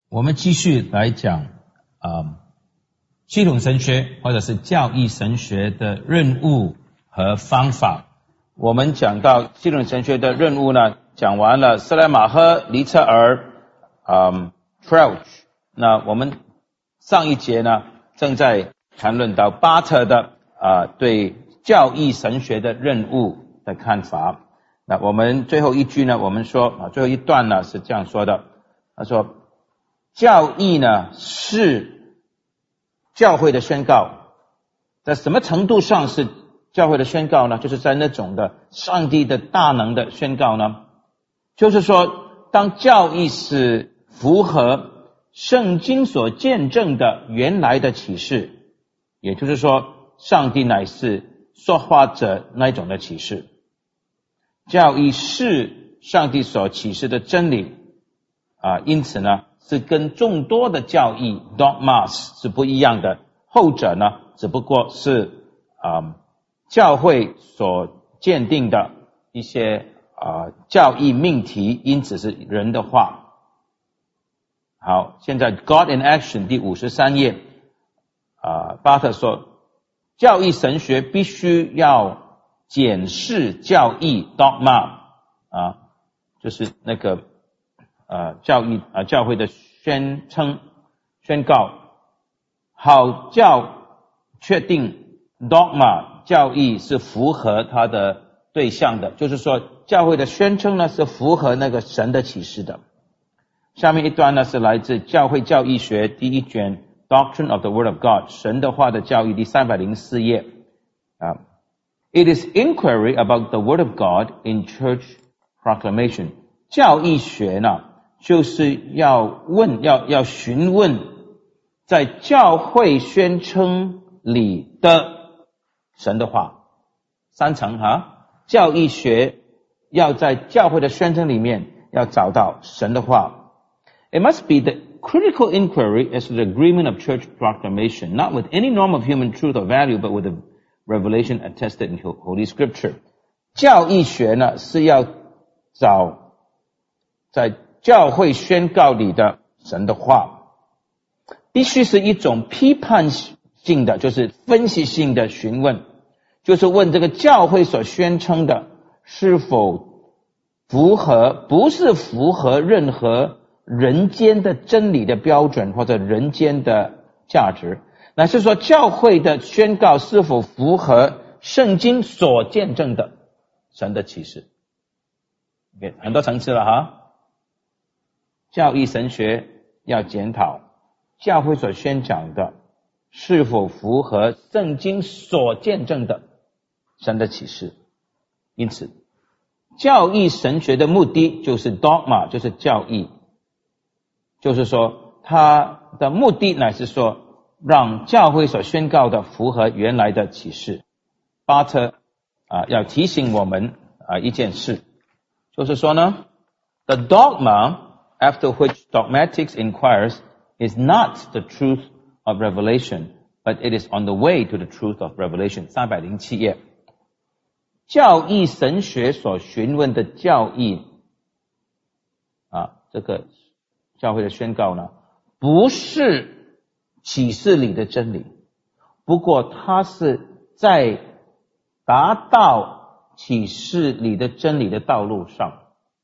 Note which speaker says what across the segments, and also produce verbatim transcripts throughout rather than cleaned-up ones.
Speaker 1: 我们继续来讲啊、呃，系统神学或者是教义神学的任务和方法。我们讲到系统神学的任务呢，讲完了斯莱马赫、黎彻尔、嗯 Crouch。那我们上一节呢，正在谈论到巴特的啊、呃、对教义神学的任务的看法。那我们最后一句呢，我们说啊，最后一段呢是这样说的，他说。教义呢是教会的宣告，在什么程度上是教会的宣告呢？就是在那种的上帝的大能的宣告呢，就是说当教义是符合圣经所见证的原来的启示，也就是说上帝乃是说话者那种的启示，教义是上帝所启示的真理啊，因此呢是跟众多的教义 dogmas 是不一样的，后者呢只不过是啊、呃、教会所鉴定的一些啊、呃、教义命题，因此是人的话。好，现在 God in Action 第五十三页啊、呃，巴特说教义神学必须要检视教义 dogma 啊，就是那个呃，教义啊、呃，教会的宣称、宣告，好叫确定 dogma 教义是符合它的对象的，就是说教会的宣称呢是符合那个神的启示的。下面一段呢是来自教会教义学第一卷 Doctrine of the Word of God 神的话的教义第三百零四页啊。It is inquiry about the Word of God in church proclamation。教义学呢就是要问要要询问在教会宣称里的神的话，三层哈，教义学要在教会的宣称里面要找到神的话。It must be the critical inquiry as to the agreement of church proclamation, not with any norm of human truth or value, but with the revelation attested in Holy Scripture. 教义学呢是要找在教会宣告里的神的话，必须是一种批判性的，就是分析性的询问，就是问这个教会所宣称的是否符合，不是符合任何人间的真理的标准或者人间的价值，乃是说教会的宣告是否符合圣经所见证的神的启示。Okay, 很多层次了哈。教义神学要检讨教会所宣讲的是否符合圣经所见证的神的启示。因此教义神学的目的就是 dogma， 就是教义，就是说它的目的乃是说让教会所宣告的符合原来的启示。巴特啊要提醒我们啊一件事，就是说呢 the dogma after which dogmatics inquires is not the truth of revelation, but it is on the way to the truth of revelation。 三百零七页，教义神学所询问的教义啊，这个教会的宣告呢，不是启示里的真理，不过它是在达到启示里的真理的道路上。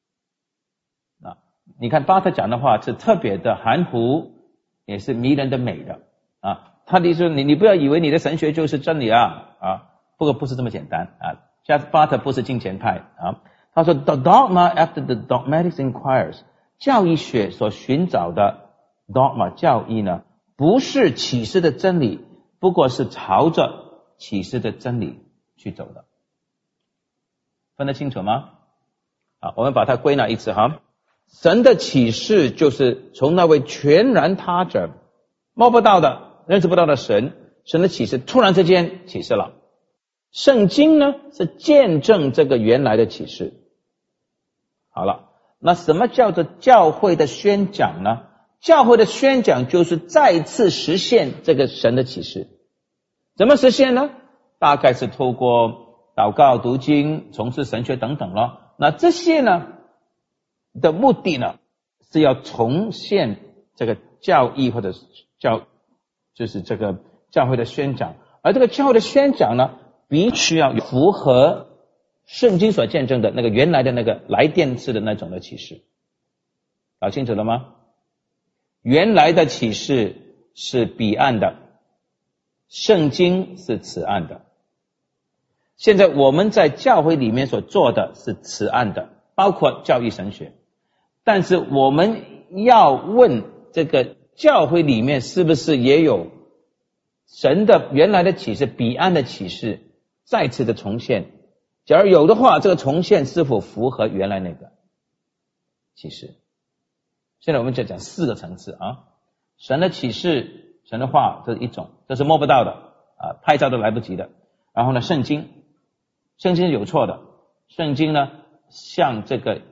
Speaker 1: 你看巴特讲的话是特别的含糊，也是迷人的美的啊。他的意思，你你不要以为你的神学就是真理啊啊，不过不是这么简单啊。加巴特不是金钱派啊，他说 the dogma after the dogmatics inquires， 教义学所寻找的 dogma 教义呢，不是启示的真理，不过是朝着启示的真理去走的。分得清楚吗？好，我们把它归纳一次哈。神的启示就是从那位全然他者，摸不到的、认识不到的神，神的启示突然之间启示了。圣经呢是见证这个原来的启示。好了，那什么叫做教会的宣讲呢？教会的宣讲就是再次实现这个神的启示。怎么实现呢？大概是透过祷告、读经、从事神学等等咯。那这些呢的目的呢，是要重现这个教义或者教就是这个教会的宣讲，而这个教会的宣讲呢，必须要符合圣经所见证的那个原来的那个来电式的那种的启示。搞清楚了吗？原来的启示是彼岸的，圣经是此岸的。现在我们在教会里面所做的是此岸的，包括教义神学。但是我们要问这个教会里面是不是也有神的原来的启示，彼岸的启示再次的重现？假如有的话，这个重现是否符合原来那个启示？现在我们就讲四个层次啊，神的启示，神的话，这是一种，这是摸不到的啊，拍照都来不及的。然后呢，圣经，圣经是有错的，圣经呢像这个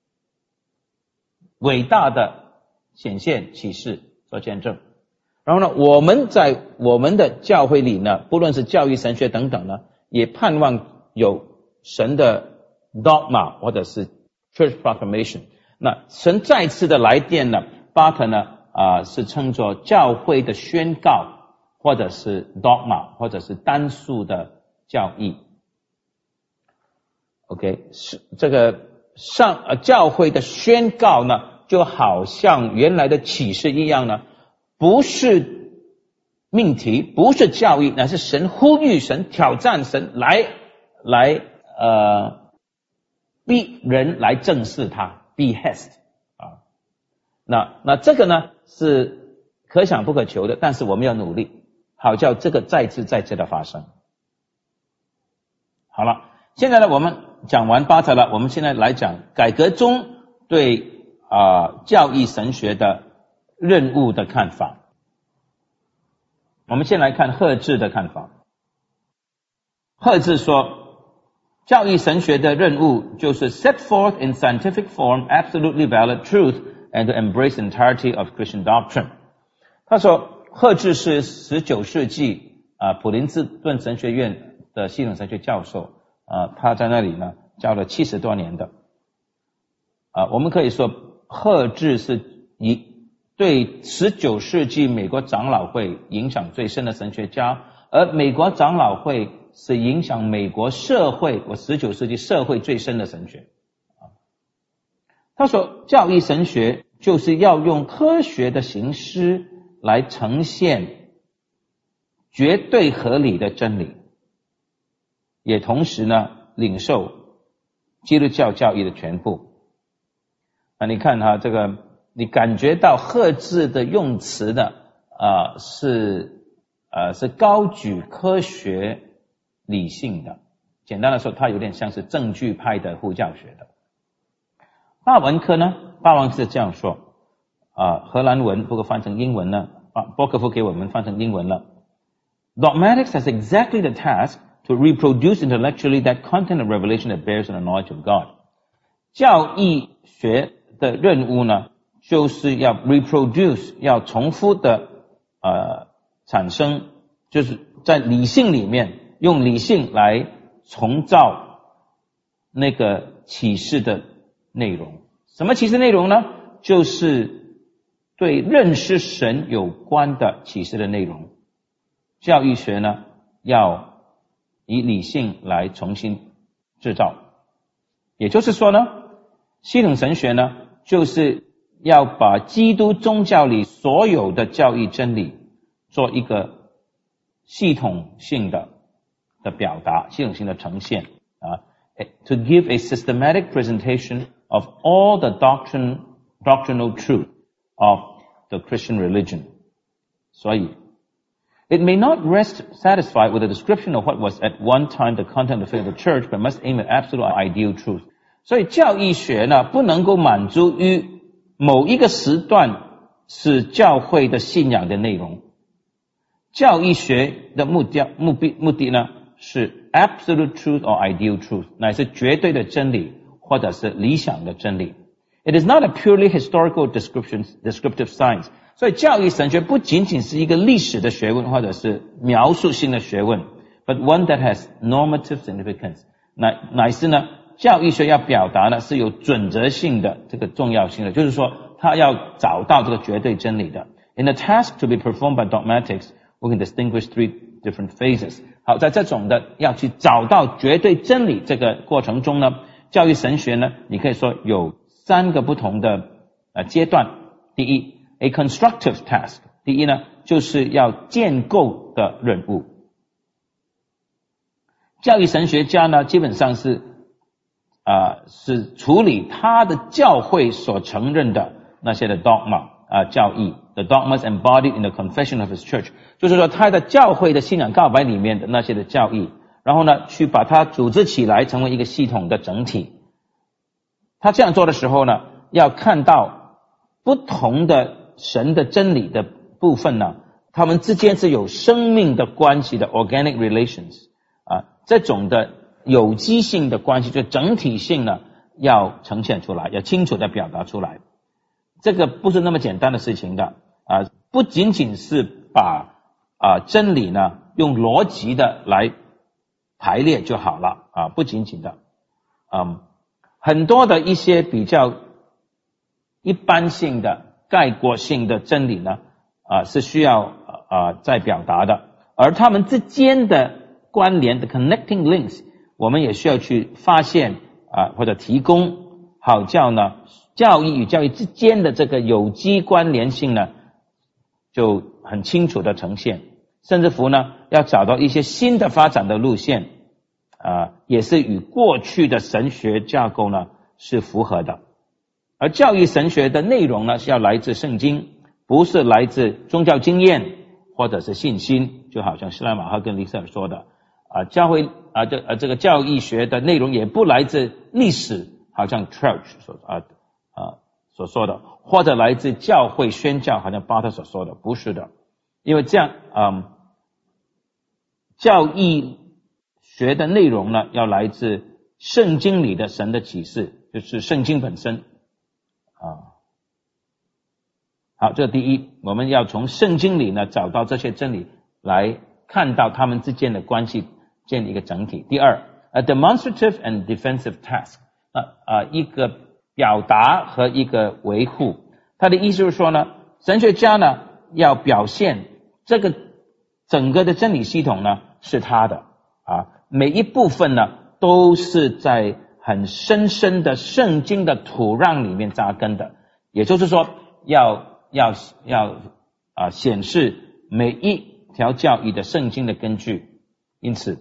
Speaker 1: 伟大的显现启示所见证。然后呢，我们在我们的教会里呢，不论是教育神学等等呢，也盼望有神的 dogma 或者是 church proclamation。那神再次的来电呢，巴特呢啊、呃、是称作教会的宣告，或者是 dogma， 或者是单数的教义。OK， 是这个上呃教会的宣告呢，就好像原来的启示一样呢，不是命题，不是教义，乃是神呼吁、神挑战、神来来呃逼人来正视它。behest 啊，那那这个呢是可想不可求的，但是我们要努力，好叫这个再次再次的发生。好了，现在呢我们讲完八则了，我们现在来讲改革中对啊、呃、教义神学的任务的看法。我们先来看赫志的看法。赫志说，教义神学的任务就是 set forth in scientific form absolutely valid truth and to embrace the entirety of Christian doctrine。他说，赫志是十九世纪啊普林斯顿神学院的系统神学教授啊，他在那里呢教了七十多年的啊，我们可以说赫志是以对十九世纪美国长老会影响最深的神学家，而美国长老会是影响美国社会或十九世纪社会最深的神学。他说，教义神学就是要用科学的形式来呈现绝对合理的真理，也同时呢领受基督教教义的全部。那你看哈，这个你感觉到赫志的用词呢啊、呃、是呃是高举科学理性的，简单的说，它有点像是证据派的护教学的。巴文科呢，巴文是这样说啊、呃，荷兰文不过翻成英文呢，啊，波克夫给我们翻成英文了。Dogmatics has exactly the task to reproduce intellectually that content of revelation that bears on the knowledge of God。教义学的任务呢，就是要 reproduce， 要重复的呃产生，就是在理性里面。用理性来重造那个启示的内容。什么启示内容呢？就是对认识神有关的启示的内容。教育学呢，要以理性来重新制造。也就是说呢，系统神学呢，就是要把基督宗教里所有的教义真理做一个系统性的的表达，系统性的呈现啊 ，to give a systematic presentation of all the doctrine, doctrinal truth of the Christian religion. 所以 it may not rest satisfied with a description of what was at one time the content of the faith of the church, but must aim at absolute ideal truth. 所以教义学呢，不能够满足于某一个时段是教会的信仰的内容。教义学的目的目的目的呢，是 absolute truth or ideal truth， 乃是绝对的真理或者是理想的真理。It is not a purely historical description, descriptive science。所以教义神学不仅仅是一个历史的学问或者是描述性的学问 ，but one that has normative significance。乃乃是呢，教义学要表达呢是有准则性的这个重要性的，就是说他要找到这个绝对真理的。In the task to be performed by dogmatics, we can distinguish three different phases. 好，在这种的要去找到绝对真理这个过程中呢，教育神学呢，你可以说有三个不同的呃阶段。第一 ，a constructive task， 第一呢，就是要建构的任务。教育神学家呢，基本上是啊、呃、是处理他的教会所承认的那些的 dogma 啊、呃、教义 ，the dogmas embodied in the confession of his church， 就是说他的教会的信仰告白里面的那些的教义，然后呢，去把它组织起来，成为一个系统的整体。他这样做的时候呢，要看到不同的神的真理的部分呢，他们之间是有生命的关系的 organic relations 啊，这种的有机性的关系，就整体性呢要呈现出来，要清楚的表达出来。这个不是那么简单的事情的啊，不仅仅是把啊真理呢用逻辑的来排列就好了啊，不仅仅的，嗯，很多的一些比较一般性的概括性的真理呢啊是需要啊再表达的，而他们之间的关联的 connecting links， 我们也需要去发现啊或者提供，好叫呢教义与教义之间的这个有机关联性呢就很清楚的呈现，甚至乎呢要找到一些新的发展的路线啊，也是与过去的神学架构呢是符合的。而教育神学的内容呢是要来自圣经，不是来自宗教经验或者是信心，就好像施莱马赫跟利塞尔说的啊，教会啊这啊这个教义学的内容也不来自历史，好像 Trouch 所啊啊所说的，或者来自教会宣教，好像巴特所说的，不是的。因为这样嗯教义学的内容呢要来自圣经里的神的启示，就是圣经本身啊。好，这第一，我们要从圣经里呢找到这些真理，来看到他们之间的关系，建立一个整体。第二 ，a demonstrative and defensive task， 啊啊一个表达和一个维护。他的意思是说呢，神学家呢要表现这个整个的真理系统呢是他的啊，每一部分呢都是在很深深的圣经的土壤里面扎根的，也就是说要要要啊显示每一条教义的圣经的根据。因此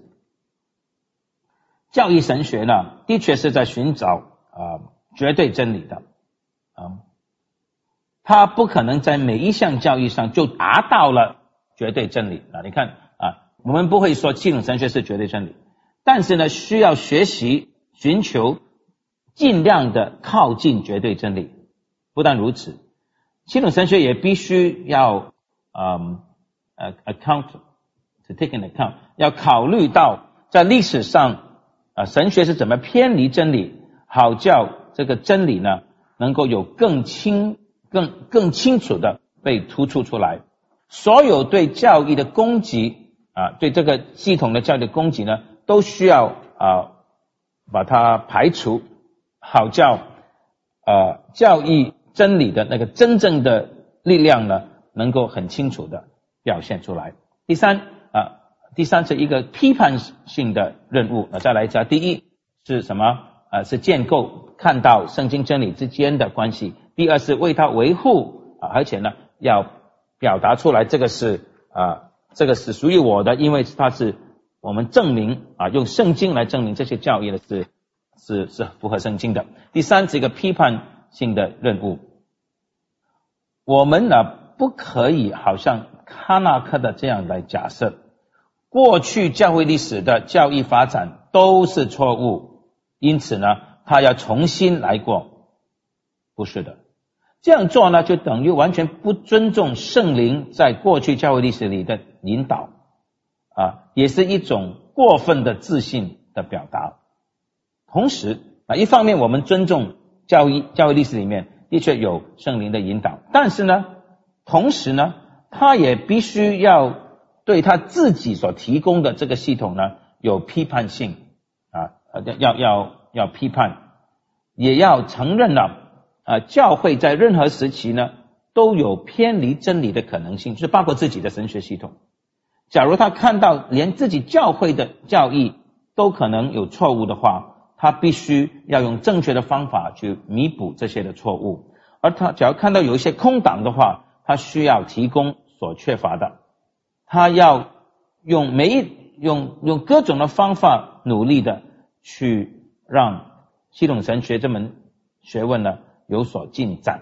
Speaker 1: 教义神学呢的确是在寻找啊绝对真理的啊，他不可能在每一项教义上就达到了绝对真理啊。你看啊，我们不会说系统神学是绝对真理，但是呢需要学习寻求尽量的靠近绝对真理。不但如此，系统神学也必须要嗯呃 account to take into account， 要考虑到在历史上啊神学是怎么偏离真理，好叫这个真理呢能够有更清更更清楚的被突出出来。所有对教义的攻击啊，对这个系统的教义的攻击呢，都需要啊把它排除，好叫呃教义真理的那个真正的力量呢能够很清楚的表现出来。第三啊，第三是一个批判性的任务啊，再来一下，第一是什么啊？是建构看到圣经真理之间的关系。第二是为它维护啊，而且呢要表达出来，这个是啊这个是属于我的，因为它是我们证明啊用圣经来证明这些教义的是是是符合圣经的。第三是一个批判性的任务。我们呢不可以好像哈纳克的这样来假设，过去教会历史的教义发展都是错误，因此呢他要重新来过。不是的，这样做呢就等于完全不尊重圣灵在过去教会历史里的引导啊，也是一种过分的自信的表达。同时啊，一方面我们尊重教义教会历史里面的确有圣灵的引导，但是呢同时呢他也必须要对他自己所提供的这个系统呢有批判性啊，要要要批判，也要承认了呃，教会在任何时期呢，都有偏离真理的可能性，就是包括自己的神学系统。假如他看到连自己教会的教义都可能有错误的话，他必须要用正确的方法去弥补这些的错误。而他假如看到有一些空档的话，他需要提供所缺乏的，他要用每一用用各种的方法努力的去让系统神学这门学问呢有所进展。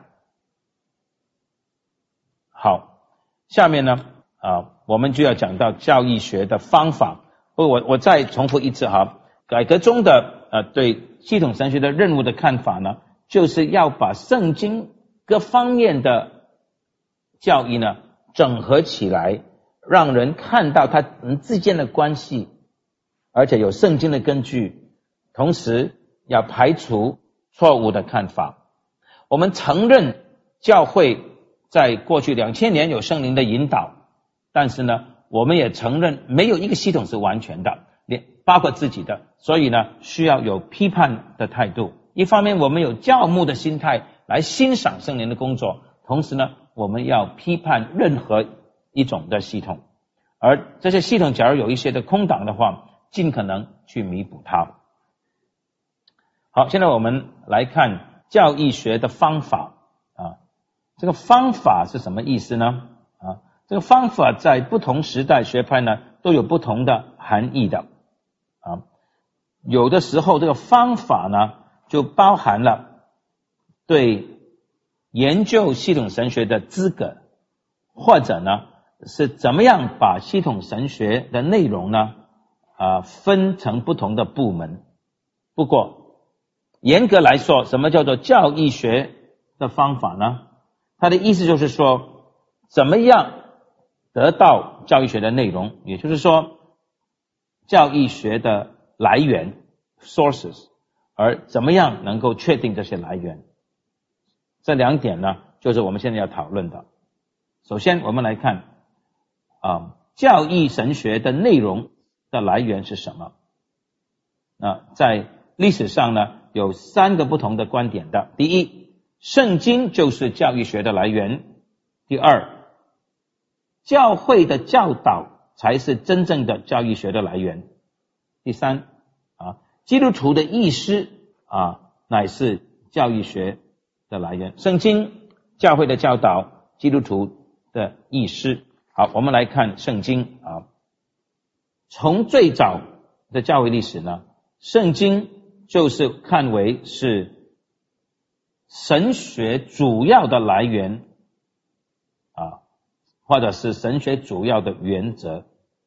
Speaker 1: 好，下面呢啊，我们就要讲到教义学的方法。我我再重复一次哈，改革中的呃对系统神学的任务的看法呢，就是要把圣经各方面的教义呢整合起来，让人看到它们之间的关系，而且有圣经的根据，同时要排除错误的看法。我们承认教会在过去两千年有圣灵的引导，但是呢，我们也承认没有一个系统是完全的，连包括自己的，所以呢，需要有批判的态度。一方面，我们有教牧的心态来欣赏圣灵的工作，同时呢，我们要批判任何一种的系统，而这些系统假如有一些的空档的话，尽可能去弥补它。好，现在我们来看教义学的方法啊，这个方法是什么意思呢？啊，这个方法在不同时代学派呢都有不同的含义的啊。有的时候这个方法呢就包含了对研究系统神学的资格，或者呢是怎么样把系统神学的内容呢啊分成不同的部门。不过严格来说，什么叫做教义学的方法呢？它的意思就是说，怎么样得到教义学的内容，也就是说教义学的来源 sources， 而怎么样能够确定这些来源。这两点呢就是我们现在要讨论的。首先我们来看啊，教义神学的内容的来源是什么。啊，在历史上呢有三个不同的观点的。第一，圣经就是教义学的来源。第二，教会的教导才是真正的教义学的来源。第三，啊，基督徒的意识啊乃是教义学的来源。圣经、教会的教导、基督徒的意识。好，我们来看圣经啊。从最早的教会历史呢，圣经就是看为是神学主要的来源啊，或者是神学主要的原则。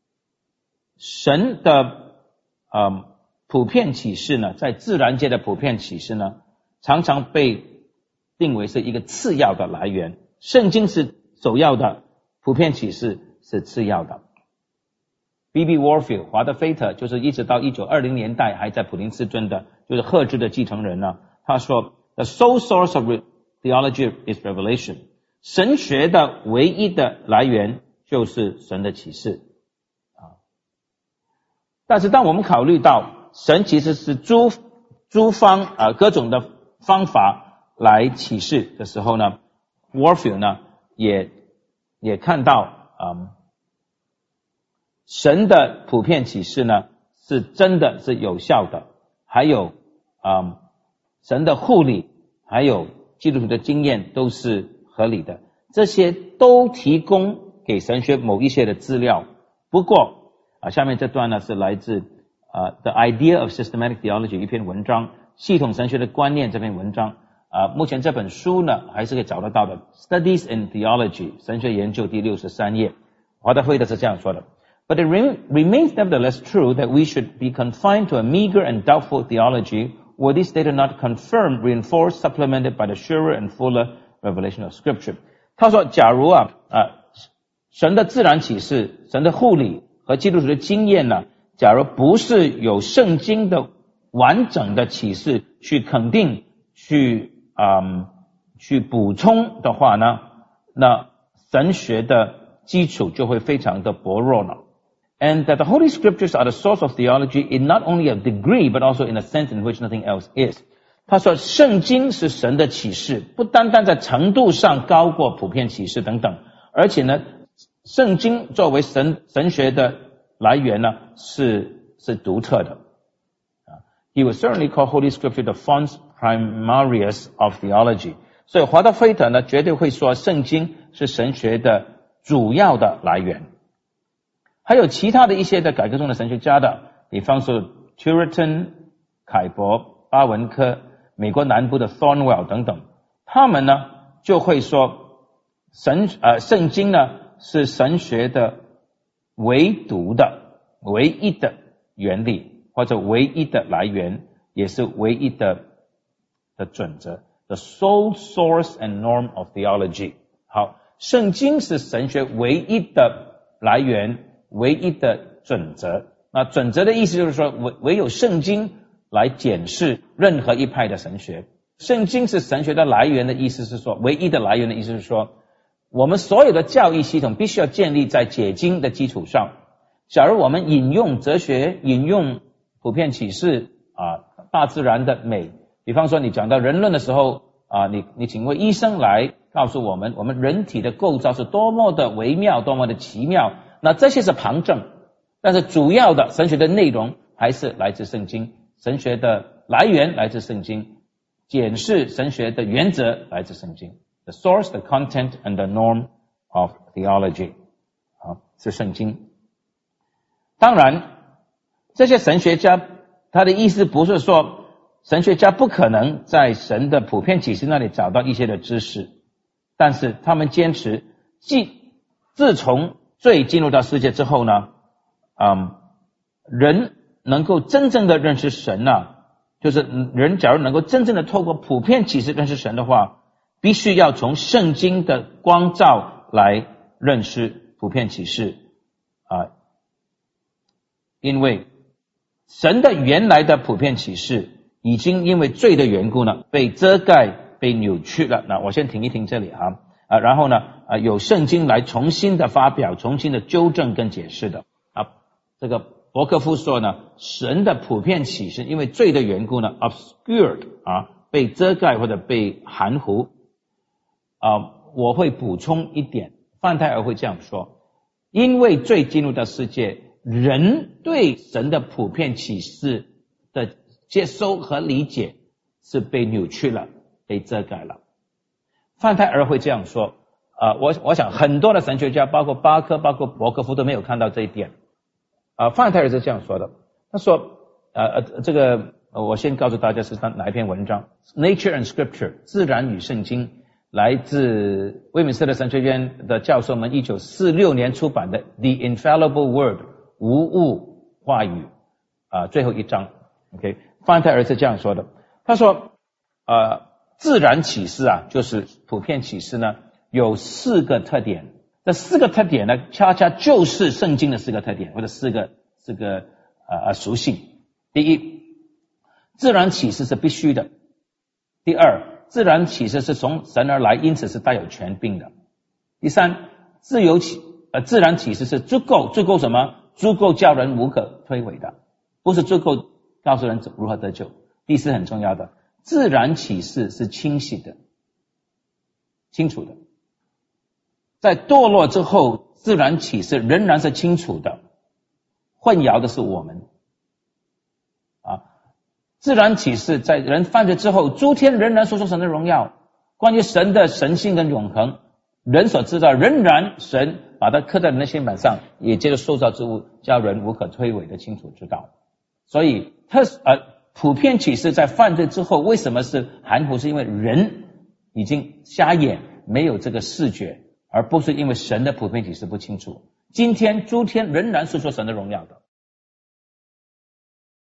Speaker 1: 神的呃普遍启示呢，在自然界的普遍启示呢，常常被定为是一个次要的来源。圣经是首要的，普遍启示是次要的。B B Warfield 华德菲特就是一直到一九二零年代还在普林斯顿的，就是赫兹的继承人呢。他说 The sole source of theology is revelation， 神学的唯一的来源就是神的启示啊。但是当我们考虑到神其实是诸诸方啊各种的方法来启示的时候呢， Warfield 呢也也看到嗯神的普遍启示呢是真的是有效的，还有嗯神的护理，还有基督徒的经验都是合理的，这些都提供给神学某一些的资料。不过啊，下面这段呢是来自啊 The Idea of Systematic Theology 一篇文章，系统神学的观念这篇文章啊，目前这本书呢还是可以找得到的 Studies in Theology 神学研究第六十三页。华德菲特是这样说的，But it remains nevertheless true that we should be confined to a meager and doubtful theology were these data not confirmed, reinforced, supplemented by the surer and fuller revelation of Scripture. 他说假如啊啊神的自然启示，神的护理和基督徒的经验呢，假如不是有圣经的完整的启示去肯定去嗯去补充的话呢，那神学的基础就会非常的薄弱了。And that the Holy Scriptures are the source of theology in not only a degree, but also in a sense in which nothing else is. 他说圣经是神的启示，不单单在程度上高过普遍启示等等，而且呢，圣经作为神神学的来源呢，是是独特的。He would certainly call Holy Scripture the fons primarius of theology. 所以华德菲特呢，绝对会说圣经是神学的主要的来源。还有其他的一些的改革中的神学家的，比方说 Turretin、凯伯、巴文科、美国南部的 Thornwell 等等，他们呢就会说神呃圣经呢是神学的唯独的、唯一的原理，或者唯一的来源，也是唯一的的准则。The sole source and norm of theology. 好，圣经是神学唯一的来源，唯一的准则。那准则的意思就是说，唯唯有圣经来检视任何一派的神学。圣经是神学的来源的意思是说，唯一的来源的意思是说，我们所有的教义系统必须要建立在解经的基础上。假如我们引用哲学，引用普遍启示啊，大自然的美，比方说你讲到人论的时候啊，你你请位医生来告诉我们，我们人体的构造是多么的微妙，多么的奇妙，那这些是旁证，但是主要的神学的内容还是来自圣经，神学的来源来自圣经，检视神学的原则来自圣经。The source, the content, and the norm of theology. 好，是圣经。当然，这些神学家他的意思不是说神学家不可能在神的普遍启示那里找到一些的知识，但是他们坚持，既自从罪进入到世界之后呢，嗯，人能够真正的认识神啊，就是人假如能够真正的透过普遍启示认识神的话，必须要从圣经的光照来认识普遍启示啊，因为神的原来的普遍启示已经因为罪的缘故呢，被遮盖、被扭曲了。那我先停一停这里啊，啊，然后呢，啊，有圣经来重新的发表、重新的纠正跟解释的啊。这个伯克夫说呢，神的普遍启示因为罪的缘故呢 ，obscured 啊，被遮盖或者被含糊啊。我会补充一点，范泰尔会这样说：因为罪进入到世界，人对神的普遍启示的接收和理解是被扭曲了，被遮盖了。范泰尔会这样说，呃，我我想很多的神学家，包括巴克、包括伯克夫都没有看到这一点。啊，范泰尔是这样说的，他说，呃呃，这个我先告诉大家是哪一篇文章 ，Nature and Scripture 自然与圣经，来自威敏斯特神学院的教授们一九四六年出版的 The Infallible Word 无误话语啊，最后一章 ，OK。范泰尔是这样说的，他说呃自然启示啊，就是普遍启示呢，有四个特点，这四个特点呢恰恰就是圣经的四个特点，或者四个四个呃属性。第一，自然启示是必须的。第二，自然启示是从神而来，因此是带有权柄的。第三，自由启呃自然启示是足够，足够什么？足够叫人无可推诿的，不是足够告诉人如何得救。第四很重要的，自然启示是清晰的、清楚的。在堕落之后，自然启示仍然是清楚的，混淆的是我们。啊，自然启示在人犯罪之后，诸天仍然说出神的荣耀，关于神的神性跟永恒，人所知道仍然神把它刻在人的心板上，也借着受造之物叫人无可推诿的清楚知道。所以特呃普遍启示在犯罪之后为什么是含糊，是因为人已经瞎眼，没有这个视觉，而不是因为神的普遍启示不清楚。今天诸天仍然是说神的荣耀的。